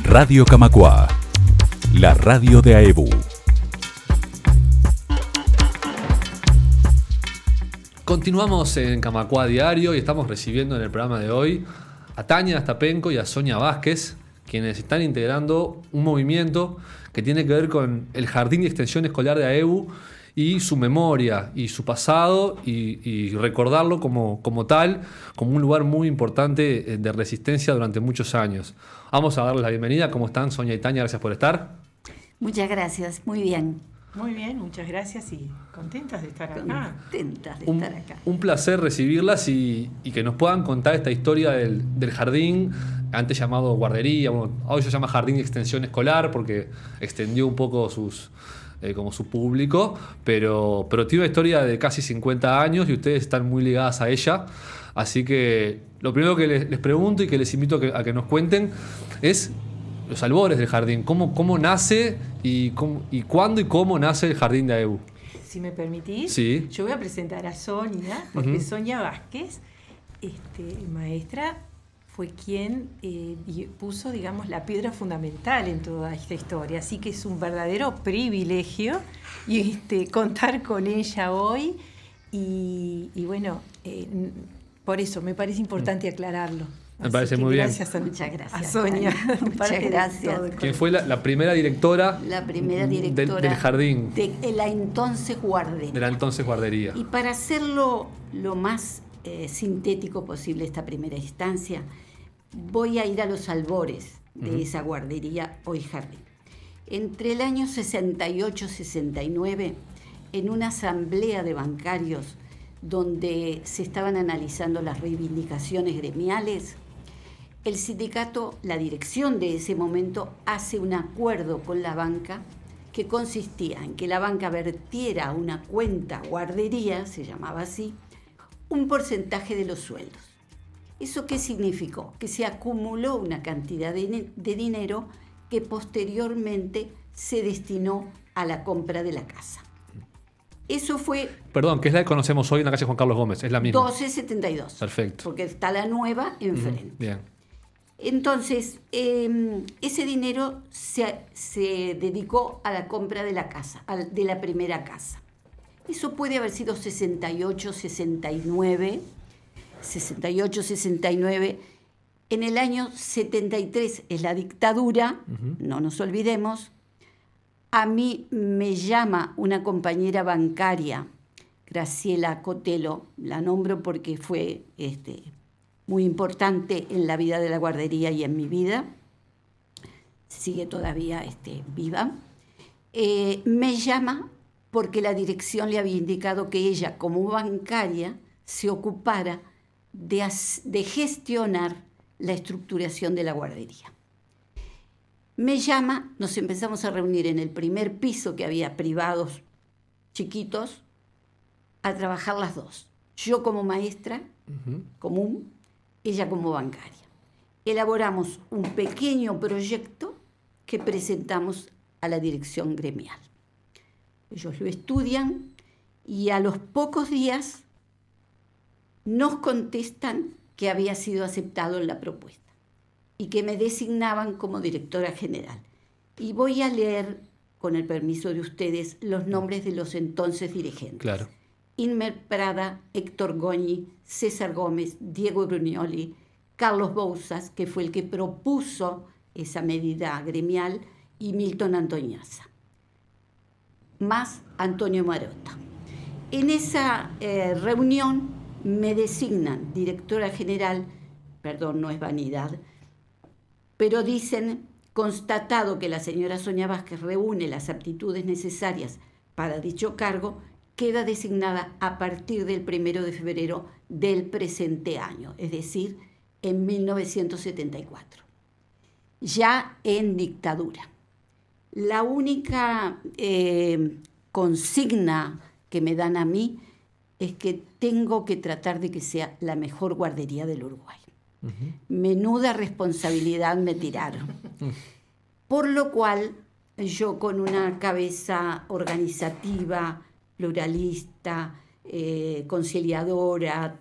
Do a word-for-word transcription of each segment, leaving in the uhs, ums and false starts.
Radio Camacuá, la radio de AEBU. Continuamos en Camacuá Diario y estamos recibiendo en el programa de hoy a Tania Astapenko y a Sonia Vázquez, quienes están integrando un movimiento que tiene que ver con el Jardín de Extensión Escolar de AEBU y su memoria y su pasado y, y recordarlo como, como tal, como un lugar muy importante de resistencia durante muchos años. Vamos a darles la bienvenida. ¿Cómo están, Sonia y Tania? Gracias por estar. Muchas gracias, muy bien. Muy bien, muchas gracias y contentas de estar acá. Contentas de Un, estar acá. un placer recibirlas y, y que nos puedan contar esta historia del, del jardín, antes llamado guardería, bueno, hoy se llama Jardín de Extensión Escolar porque extendió un poco sus, eh, como su público, pero, pero tiene una historia de casi cincuenta años y ustedes están muy ligadas a ella. Así que lo primero que les, les pregunto y que les invito a que, a que nos cuenten es los albores del jardín, cómo, cómo nace y, cómo, y cuándo y cómo nace el jardín de AEBU. Si me permitís, Sí. yo voy a presentar a Sonia, porque Uh-huh. Sonia Vázquez, este, maestra, fue quien eh, puso, digamos, la piedra fundamental en toda esta historia. Así que es un verdadero privilegio y, este, contar con ella hoy. Y, y bueno, eh, por eso me parece importante aclararlo. Me Así parece que muy bien. Gracias a, Muchas gracias, a Sonia. Tania. Parte Muchas de gracias. todo el Quien fue la, la primera directora, La primera del- directora del, jardín, de, de la entonces guardería. la entonces guardería. Y para hacerlo lo más eh, sintético posible esta primera instancia, voy a ir a los albores de Uh-huh. esa guardería, hoy jardín. Entre el año sesenta y ocho sesenta y nueve, en una asamblea de bancarios donde se estaban analizando las reivindicaciones gremiales, el sindicato, la dirección de ese momento, hace un acuerdo con la banca que consistía en que la banca vertiera a una cuenta guardería, se llamaba así, un porcentaje de los sueldos. ¿Eso qué significó? Que se acumuló una cantidad de, de dinero que posteriormente se destinó a la compra de la casa. Eso fue Perdón, que es la que conocemos hoy en la calle Juan Carlos Gómez, es la misma. doce setenta y dos. Perfecto. Porque está la nueva enfrente. Ujú, bien. Entonces, eh, ese dinero se, se dedicó a la compra de la casa, al- de la primera casa. Eso puede haber sido sesenta y ocho sesenta y nueve, sesenta y ocho sesenta y nueve. En el año setenta y tres es la dictadura, Ujú. no nos olvidemos. A mí me llama una compañera bancaria, Graciela Cotelo, la nombro porque fue este, muy importante en la vida de la guardería y en mi vida, sigue todavía este, viva. Eh, me llama porque la dirección le había indicado que ella, como bancaria, se ocupara de, as- de gestionar la estructuración de la guardería. Me llama, nos empezamos a reunir en el primer piso que había privados chiquitos, a trabajar las dos. Yo como maestra Ujú. común, ella como bancaria. Elaboramos un pequeño proyecto que presentamos a la dirección gremial. Ellos lo estudian y a los pocos días nos contestan que había sido aceptado en la propuesta y que me designaban como directora general. Y voy a leer, con el permiso de ustedes, los nombres de los entonces dirigentes. Claro. Inmer Prada, Héctor Goñi, César Gómez, Diego Brunioli, Carlos Bouzas, que fue el que propuso esa medida gremial, y Milton Antoñaza, más Antonio Marota. En esa eh, reunión me designan directora general, perdón, no es vanidad, pero dicen, constatado que la señora Sonia Vázquez reúne las aptitudes necesarias para dicho cargo, queda designada a partir del primero de febrero del presente año, es decir, en mil novecientos setenta y cuatro, ya en dictadura. La única eh, consigna que me dan a mí es que tengo que tratar de que sea la mejor guardería del Uruguay. Ujú. Menuda responsabilidad me tiraron. Por lo cual, yo con una cabeza organizativa, pluralista, eh, conciliadora,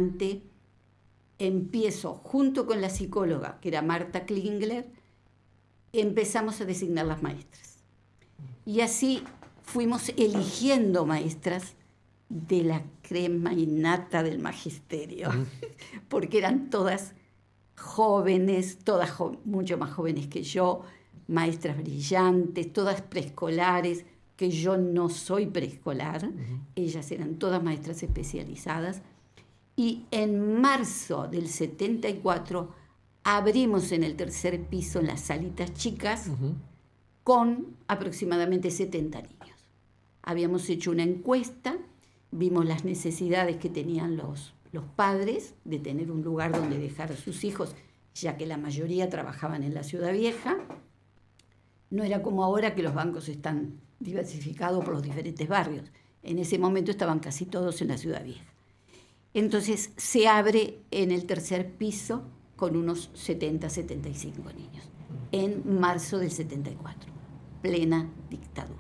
tolerante, empiezo junto con la psicóloga, que era Marta Klingler, empezamos a designar las maestras. Y así fuimos eligiendo maestras de la crema innata del magisterio, uh-huh. porque eran todas jóvenes, todas jo- mucho más jóvenes que yo, maestras brillantes, todas preescolares, que yo no soy preescolar, uh-huh. ellas eran todas maestras especializadas. Y en marzo del setenta y cuatro abrimos en el tercer piso, en las salitas chicas, uh-huh. con aproximadamente setenta niños. Habíamos hecho una encuesta, vimos las necesidades que tenían los, los padres de tener un lugar donde dejar a sus hijos, ya que la mayoría trabajaban en la Ciudad Vieja. No era como ahora que los bancos están diversificados por los diferentes barrios. En ese momento estaban casi todos en la Ciudad Vieja. Entonces se abre en el tercer piso con unos setenta, setenta y cinco niños, en marzo del setenta y cuatro, plena dictadura.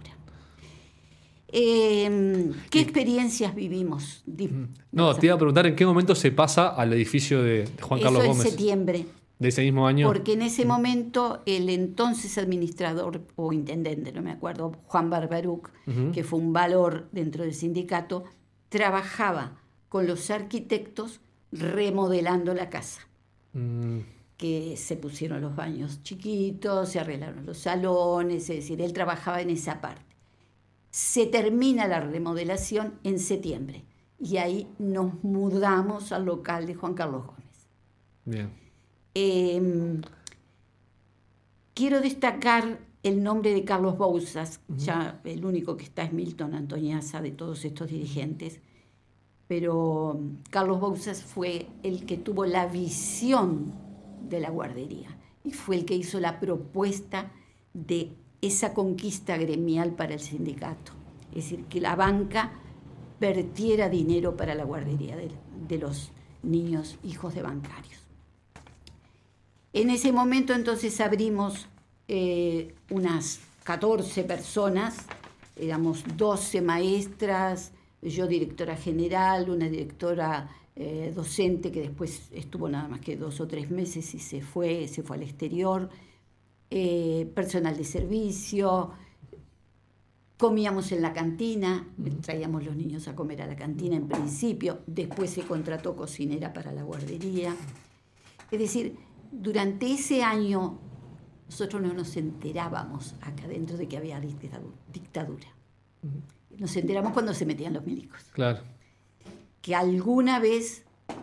Eh, ¿Qué experiencias vivimos? No, te iba a preguntar en qué momento se pasa al edificio de Juan Carlos Eso Gómez. en septiembre. ¿De ese mismo año? Porque en ese momento el entonces administrador o intendente, no me acuerdo, Juan Barbaruc, uh-huh. que fue un valor dentro del sindicato, trabajaba con los arquitectos remodelando la casa. Mm. Que se pusieron los baños chiquitos, se arreglaron los salones, es decir, él trabajaba en esa parte. Se termina la remodelación en septiembre y ahí nos mudamos al local de Juan Carlos Gómez. Bien. Eh, quiero destacar el nombre de Carlos Bouzas, uh-huh. ya el único que está es Milton Antoniazza de todos estos dirigentes, pero Carlos Bouzas fue el que tuvo la visión de la guardería y fue el que hizo la propuesta de esa conquista gremial para el sindicato, es decir, que la banca vertiera dinero para la guardería de, de los niños hijos de bancarios. En ese momento entonces abrimos eh, unas catorce personas, éramos doce maestras, yo directora general, una directora eh, docente que después estuvo nada más que dos o tres meses y se fue, se fue al exterior, eh, personal de servicio, comíamos en la cantina, uh-huh. traíamos los niños a comer a la cantina en principio, después se contrató cocinera para la guardería. Es decir, durante ese año nosotros no nos enterábamos acá dentro de que había dictadura. Uh-huh. Nos enteramos cuando se metían los milicos. Claro. Que alguna vez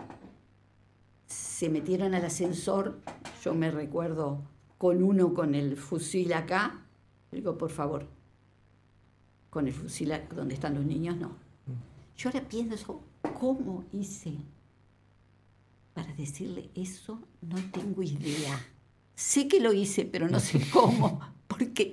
se metieron al ascensor, yo me recuerdo con uno con el fusil acá, digo, por favor, con el fusil acá, donde están los niños, no. Yo ahora pienso, ¿cómo hice para decirle eso? No tengo idea. Sé que lo hice, pero no sé cómo, porque...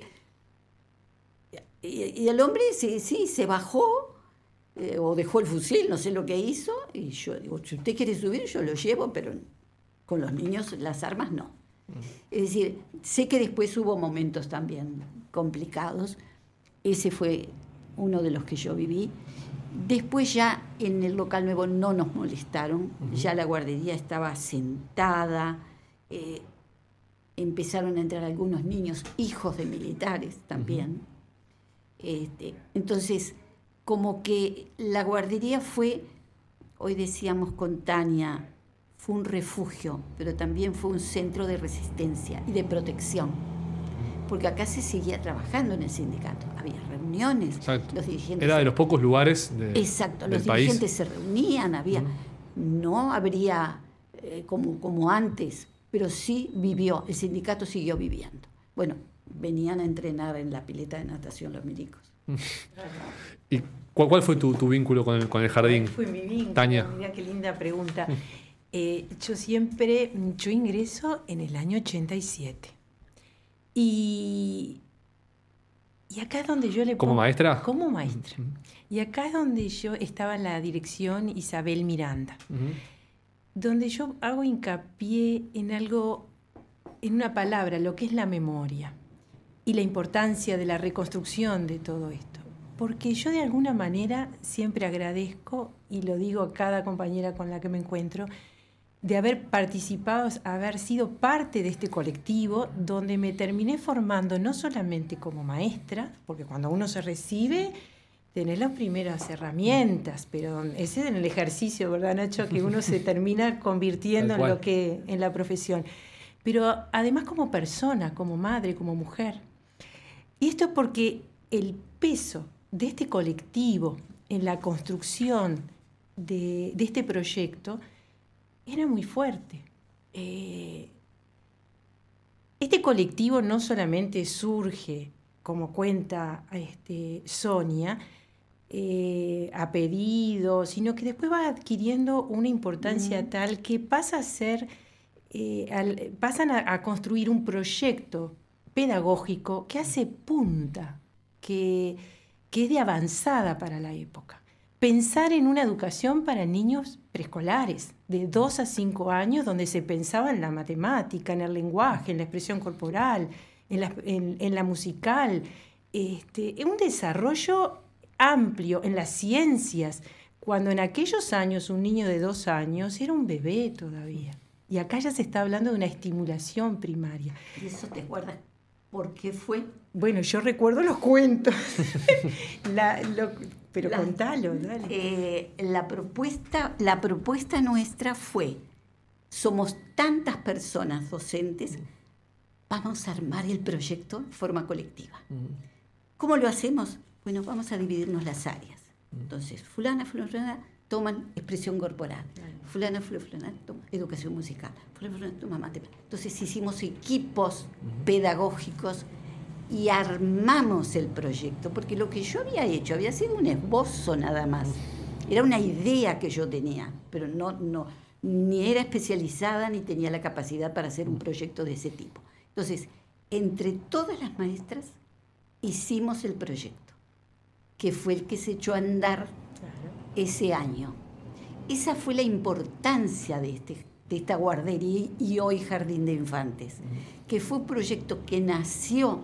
Y, y el hombre sí, sí, se bajó, eh, o dejó el fusil, no sé lo que hizo, y yo digo, si usted quiere subir, yo lo llevo, pero con los niños las armas no. Mm. Es decir, sé que después hubo momentos también complicados, ese fue uno de los que yo viví. Después ya en el local nuevo no nos molestaron, uh-huh. ya la guardería estaba sentada, eh, empezaron a entrar algunos niños, hijos de militares también. Uh-huh. Este, entonces, como que la guardería fue, hoy decíamos con Tania, fue un refugio, pero también fue un centro de resistencia y de protección. Porque acá se seguía trabajando en el sindicato, había reuniones, exacto. Los dirigentes... Era de los pocos lugares de, exacto, del los país. Dirigentes se reunían, había... Mm. No habría eh, como, como antes, pero sí vivió, el sindicato siguió viviendo. Bueno, venían a entrenar en la pileta de natación los milicos. ¿Y cuál, cuál fue tu, tu vínculo con el, con el jardín? ¿Cuál fue mi vínculo? Tania. Mirá qué linda pregunta. Eh, yo siempre, yo ingreso en el año ochenta y siete. Y, y acá es donde yo le pongo... ¿Como maestra? Como maestra. Uh-huh. Y acá es donde yo estaba en la dirección Isabel Miranda, uh-huh. donde yo hago hincapié en algo, en una palabra, lo que es la memoria y la importancia de la reconstrucción de todo esto. Porque yo de alguna manera siempre agradezco, y lo digo a cada compañera con la que me encuentro, de haber participado, haber sido parte de este colectivo donde me terminé formando no solamente como maestra, porque cuando uno se recibe tenés las primeras herramientas, pero ese es en el ejercicio, ¿verdad, Nacho? Que uno se termina convirtiendo en lo que en la profesión. Pero además como persona, como madre, como mujer. Y esto es porque el peso de este colectivo en la construcción de, de este proyecto era muy fuerte. Eh, este colectivo no solamente surge, como cuenta este, Sonia, eh, a pedido, sino que después va adquiriendo una importancia mm. tal que pasa a ser, eh, al, pasan a, a construir un proyecto pedagógico que hace punta, que, que es de avanzada para la época. Pensar en una educación para niños preescolares, de dos a cinco años, donde se pensaba en la matemática, en el lenguaje, en la expresión corporal, en la, en, en la musical, este, un desarrollo amplio en las ciencias, cuando en aquellos años un niño de dos años era un bebé todavía. Y acá ya se está hablando de una estimulación primaria. ¿Y eso te acuerdas por qué fue? Bueno, yo recuerdo los cuentos, la, lo, pero la, contalo, dale. Eh, la, propuesta, la propuesta nuestra fue, somos tantas personas docentes, vamos a armar el proyecto en forma colectiva. ¿Cómo lo hacemos? Bueno, vamos a dividirnos las áreas. Entonces, fulana, fulana, toman expresión corporal. Fulana, fulana, fulana, toma educación musical. Fulana, fulana, toma matemáticas. Entonces, hicimos equipos pedagógicos y armamos el proyecto, porque lo que yo había hecho había sido un esbozo nada más. Era una idea que yo tenía, pero no, no, ni era especializada ni tenía la capacidad para hacer un proyecto de ese tipo. Entonces, entre todas las maestras hicimos el proyecto, que fue el que se echó a andar ese año. Esa fue la importancia de, este, de esta guardería y hoy Jardín de Infantes, que fue un proyecto que nació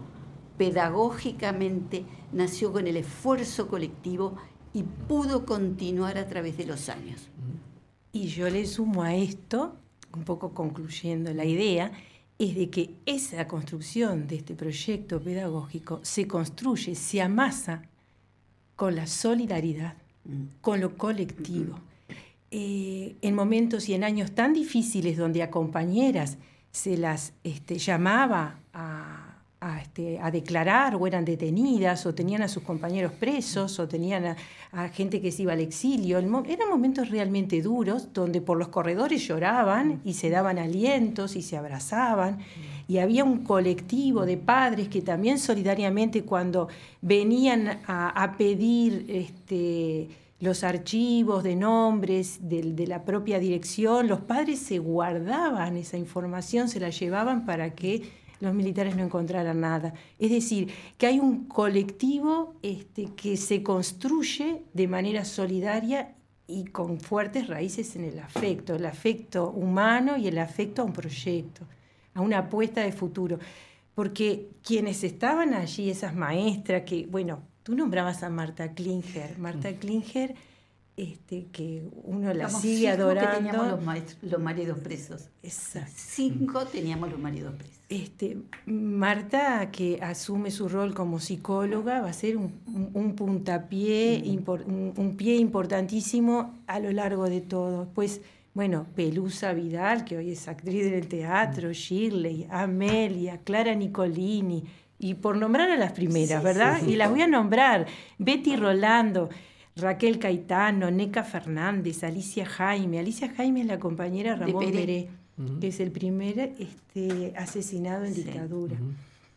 pedagógicamente, nació con el esfuerzo colectivo y pudo continuar a través de los años. Y yo le sumo a esto, un poco concluyendo la idea, es de que esa construcción de este proyecto pedagógico se construye, se amasa con la solidaridad, mm. con lo colectivo. Mm. Eh, en momentos y en años tan difíciles donde a compañeras se las este, llamaba a, a, este, a declarar o eran detenidas o tenían a sus compañeros presos o tenían a, a gente que se iba al exilio, eran momentos realmente duros donde por los corredores lloraban y se daban alientos y se abrazaban. Y había un colectivo de padres que también solidariamente cuando venían a, a pedir este, los archivos de nombres de, de la propia dirección, los padres se guardaban esa información, se la llevaban para que los militares no encontraran nada. Es decir, que hay un colectivo este, que se construye de manera solidaria y con fuertes raíces en el afecto, el afecto humano y el afecto a un proyecto, a una apuesta de futuro. Porque quienes estaban allí, esas maestras que, bueno, tú nombrabas a Marta Klinger, Marta Klinger, este, que uno la Estamos sigue adorando. Que teníamos los, maestros, los maridos presos. Exacto. Cinco teníamos los maridos presos. Este, Marta, que asume su rol como psicóloga, va a ser un, un, un puntapié, mm. impor, un, un pie importantísimo a lo largo de todo. Pues, bueno, Pelusa Vidal, que hoy es actriz del teatro, Shirley, Amelia, Clara Nicolini, y por nombrar a las primeras, sí, ¿verdad? Sí, sí. Y las voy a nombrar: Betty Rolando, Raquel Caetano, Neca Fernández, Alicia Jaime. Alicia Jaime es la compañera Ramón Peré, Peré uh-huh. que es el primer este, asesinado en sí. dictadura. Uh-huh.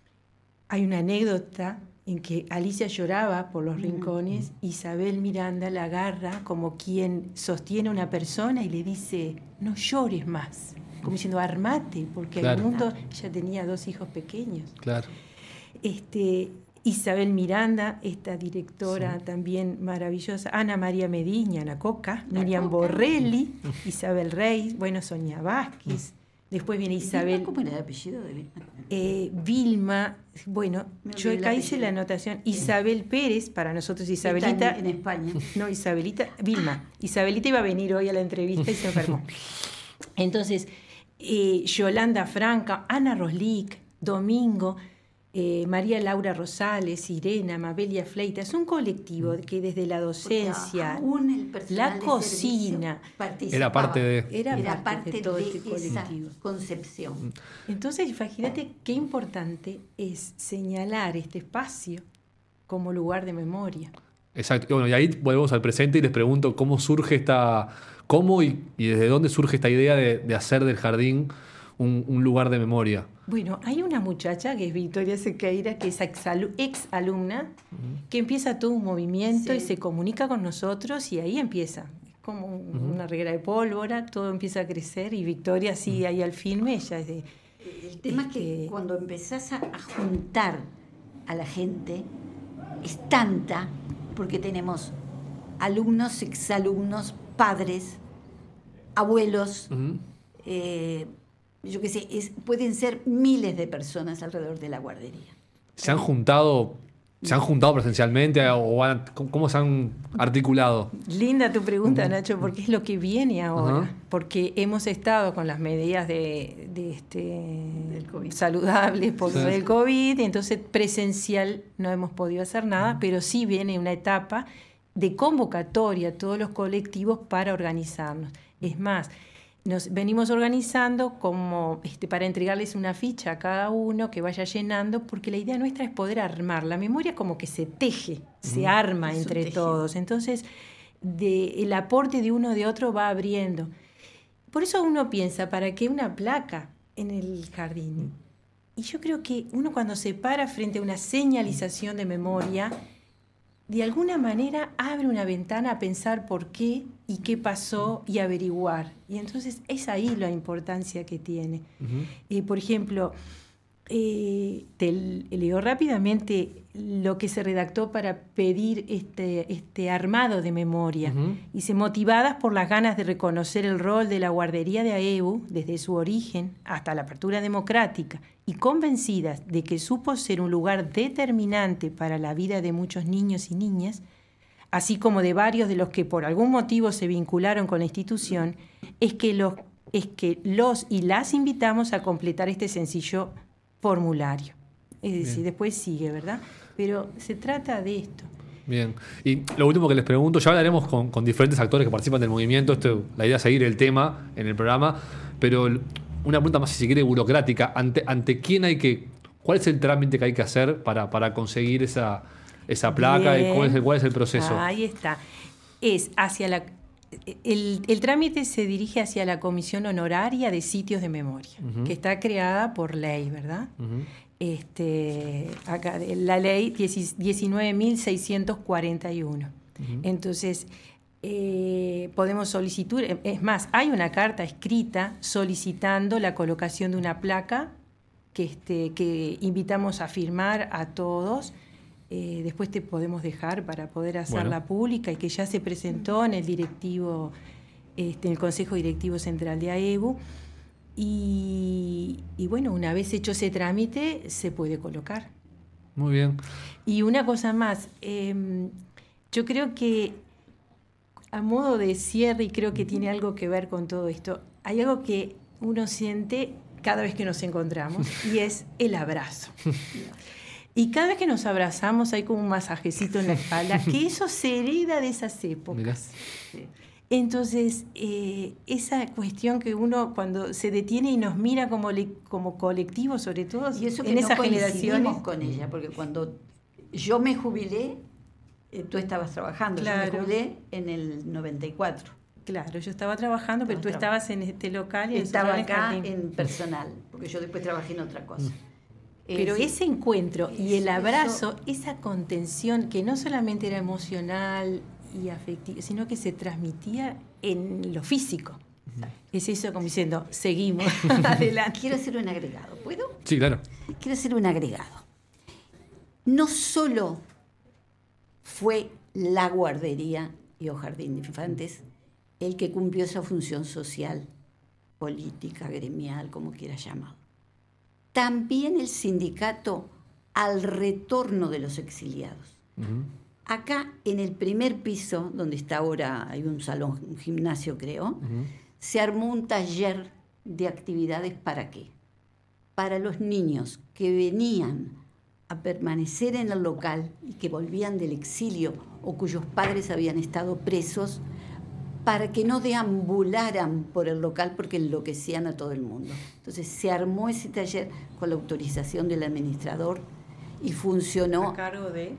Hay una anécdota en que Alicia lloraba por los uh-huh. rincones, Isabel Miranda la agarra como quien sostiene a una persona y le dice: no llores más, como diciendo, armate, porque claro. al mundo ya tenía dos hijos pequeños. Claro. Este, Isabel Miranda, esta directora sí. también maravillosa, Ana María Mediña, Ana Coca, la Miriam Coca. Borrelli, Isabel Rey, bueno, Sonia Vázquez, después viene Isabel... ¿Cómo era el apellido de Vilma? Eh, Vilma, bueno, yo acá hice la anotación, Isabel Pérez, para nosotros Isabelita... En, en España. No, Isabelita, Vilma. Isabelita iba a venir hoy a la entrevista y se enfermó. Entonces, eh, Yolanda Franca, Ana Roslic, Domingo, eh, María Laura Rosales, Irena, Mabelia Fleita, es un colectivo que desde la docencia, aún el personal la de cocina, participaba. Era parte de... era, Era parte, parte de todo de este esa colectivo. concepción. Entonces, imagínate qué importante es señalar este espacio como lugar de memoria. Exacto. Y bueno, y ahí volvemos al presente y les pregunto cómo surge esta... ¿Cómo y, y desde dónde surge esta idea de, de hacer del jardín un, un lugar de memoria? Bueno, hay una muchacha que es Victoria Sequeira, que es ex, ex alumna, uh-huh. que empieza todo un movimiento sí. y se comunica con nosotros y ahí empieza. Es como un, uh-huh. una reguera de pólvora, todo empieza a crecer y Victoria sigue uh-huh. ahí al firme. Ella es de, El tema es que cuando empezás a, a juntar a la gente es tanta, porque tenemos alumnos, exalumnos, padres, abuelos, uh-huh. eh, yo qué sé, es, pueden ser miles de personas alrededor de la guardería. ¿Se han juntado, se han juntado presencialmente o han, cómo se han articulado? Linda tu pregunta, Nacho, porque es lo que viene ahora. Uh-huh. Porque hemos estado con las medidas de, de este, saludables por sí. el COVID, entonces presencial no hemos podido hacer nada, uh-huh. pero sí viene una etapa de convocatoria a todos los colectivos para organizarnos. Es más, nos venimos organizando como este, para entregarles una ficha a cada uno que vaya llenando, porque la idea nuestra es poder armar. La memoria como que se teje, uh-huh. se arma es entre todos. Entonces, de, el aporte de uno de otro va abriendo. Por eso uno piensa, ¿para qué una placa en el jardín? Y yo creo que uno cuando se para frente a una señalización de memoria, de alguna manera abre una ventana a pensar por qué y qué pasó y averiguar. Y entonces es ahí la importancia que tiene. Uh-huh. Eh, por ejemplo, eh, te leo rápidamente lo que se redactó para pedir este, este armado de memoria. Uh-huh. Dice, motivadas por las ganas de reconocer el rol de la guardería de AEBU desde su origen hasta la apertura democrática y convencidas de que supo ser un lugar determinante para la vida de muchos niños y niñas, así como de varios de los que por algún motivo se vincularon con la institución, es que los, es que los y las invitamos a completar este sencillo formulario. Es decir, Bien. Después sigue, ¿verdad? Pero se trata de esto. Bien. Y lo último que les pregunto, ya hablaremos con, con diferentes actores que participan del movimiento, esto, la idea es seguir el tema en el programa, pero una pregunta más, si se quiere, burocrática. ¿Ante, ante quién hay que, cuál es el trámite que hay que hacer para, para conseguir esa, esa placa? Y cuál, es el, ¿Cuál es el proceso? Ahí está. Es hacia la... El, el trámite se dirige hacia la Comisión Honoraria de Sitios de Memoria, uh-huh. que está creada por ley, ¿verdad? Uh-huh. Este, acá, la ley diecinueve mil seiscientos cuarenta y uno. Uh-huh. Entonces, eh, podemos solicitar, es más, hay una carta escrita solicitando la colocación de una placa que, este, que invitamos a firmar a todos. Eh, después te podemos dejar para poder hacerla bueno. pública y que ya se presentó en el directivo, este, en el Consejo Directivo Central de AEBU. Y, y bueno, una vez hecho ese trámite, se puede colocar. Muy bien. Y una cosa más, eh, yo creo que a modo de cierre, y creo que tiene algo que ver con todo esto, hay algo que uno siente cada vez que nos encontramos y es el abrazo. Y cada vez que nos abrazamos hay como un masajecito en la espalda, que eso se hereda de esas épocas. Mirá. Entonces, eh, esa cuestión que uno cuando se detiene y nos mira como, le, como colectivo, sobre todo y eso que en no esas generaciones. Con ella, porque cuando yo me jubilé, eh, tú estabas trabajando. Claro. Yo me jubilé en el noventa y cuatro. Claro, yo estaba trabajando, pero estaba tú estabas en este local. Y estaba acá en, en personal, porque yo después trabajé en otra cosa. Mm. Pero ese encuentro y el abrazo, esa contención que no solamente era emocional y afectiva, sino que se transmitía en lo físico. Exacto. Es eso como diciendo, seguimos adelante. Quiero hacer un agregado, ¿puedo? Sí, claro. Quiero hacer un agregado. No solo fue la guardería y o jardín de infantes el que cumplió esa función social, política, gremial, como quieras llamarlo. También el sindicato al retorno de los exiliados. Uh-huh. Acá, en el primer piso, donde está ahora, hay un salón, un gimnasio creo, uh-huh. se armó un taller de actividades. ¿Para qué? Para los niños que venían a permanecer en el local y que volvían del exilio o cuyos padres habían estado presos, para que no deambularan por el local porque enloquecían a todo el mundo. Entonces se armó ese taller con la autorización del administrador y funcionó. ¿A cargo de?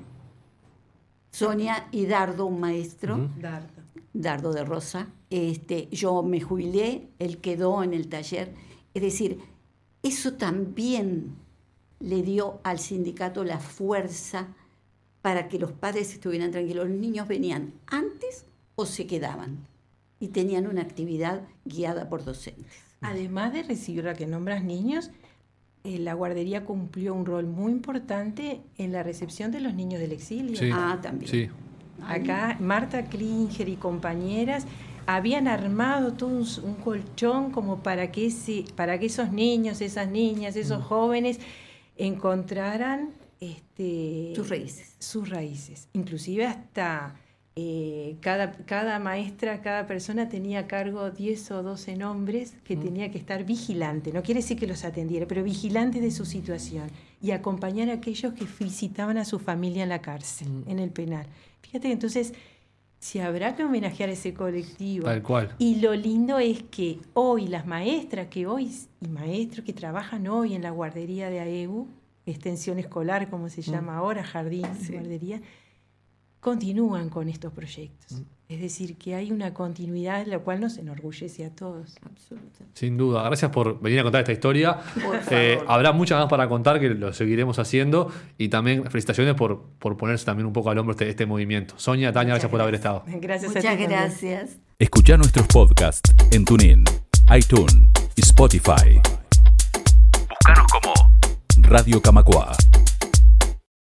Sonia y Dardo, un maestro. Uh-huh. Dardo. Dardo de Rosa. Este, yo me jubilé, él quedó en el taller. Es decir, eso también le dio al sindicato la fuerza para que los padres estuvieran tranquilos. Los niños venían antes o se quedaban y tenían una actividad guiada por docentes. Además de recibir a que nombras niños, eh, la guardería cumplió un rol muy importante en la recepción de los niños del exilio. Sí. Ah, también. Sí. Acá Marta Klinger y compañeras habían armado todo un, un colchón como para que, ese, para que esos niños, esas niñas, esos mm. jóvenes encontraran este, sus raíces. Sus raíces. Inclusive hasta eh, cada, cada maestra, cada persona tenía a cargo diez o doce nombres que mm. tenía que estar vigilante. No quiere decir que los atendiera, pero vigilante de su situación y acompañar a aquellos que visitaban a su familia en la cárcel, mm. en el penal. Fíjate, entonces, si habrá que homenajear a ese colectivo. Tal cual. Y lo lindo es que hoy las maestras que hoy y maestros que trabajan hoy en la guardería de A E U, extensión escolar como se llama mm. ahora, jardín, sí. guardería, continúan con estos proyectos. Mm. Es decir, que hay una continuidad, la cual nos enorgullece a todos. Absolutamente. Sin duda. Gracias por venir a contar esta historia. Eh, habrá muchas más para contar, que lo seguiremos haciendo. Y también felicitaciones por, por ponerse también un poco al hombro este, este movimiento. Sonia, Tania, gracias, gracias por haber estado. Gracias Muchas a ti. gracias. Escuchá nuestros podcasts en TuneIn, iTunes y Spotify. Búscanos como Radio Camacuá.